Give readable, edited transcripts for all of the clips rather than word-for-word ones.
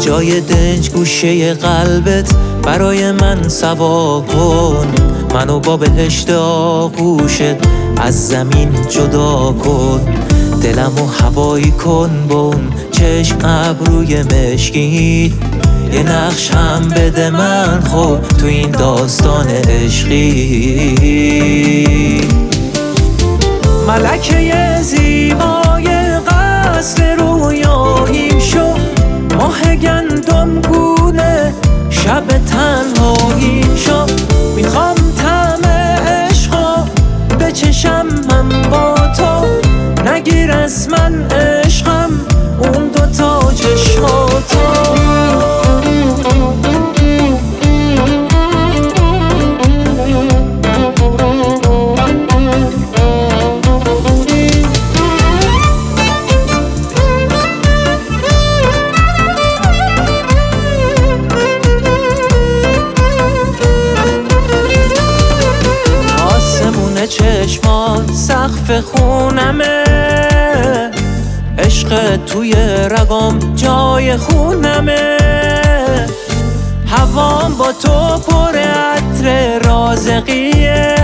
جای دنج گوشه قلبت برای من سوا کن. منو با بهشت آغوشت از زمین جدا کن. دلمو هوایی کن با اون چشم ابروی مشکی. یه نقش هم بده من خب تو این داستان عشقی. ملکه زیبای قصر رویاییم شو، ماه گندم گونه شب تنهاییم شو. میخوام طعم عشقا بچشم من با تو، نگیر از من عشقم اون دوتا چشماتو. چشمان سقف خونمه، عشق توی رگام جای خونمه. هوام با تو پر عطر رازقیه،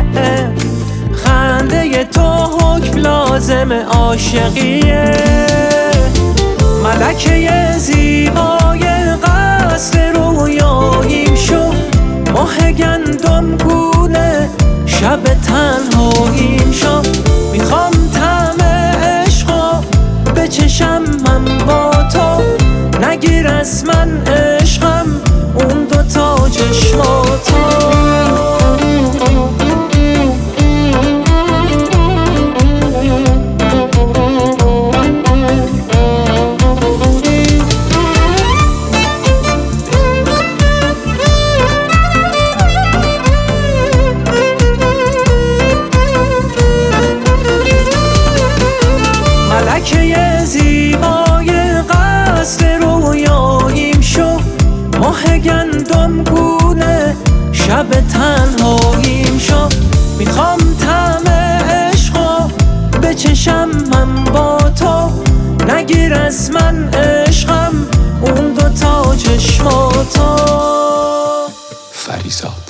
خنده تو حکم لازم عاشقیه. ملکه زیبای قصر رویاییم شو، ماه گندم گونه شب تنهاییم شو. میخوام طعم عشقا بچشم من با تو، نگیر از من عشقم اون دوتا چشماتو. ملکه زیبای قصر رویاییم شو، ماه گندم گونه شب تنهاییم شو. میخوام طعم عشقا بچشم من با تو، نگیر از من عشقم اون دوتا چشماتو. فریزا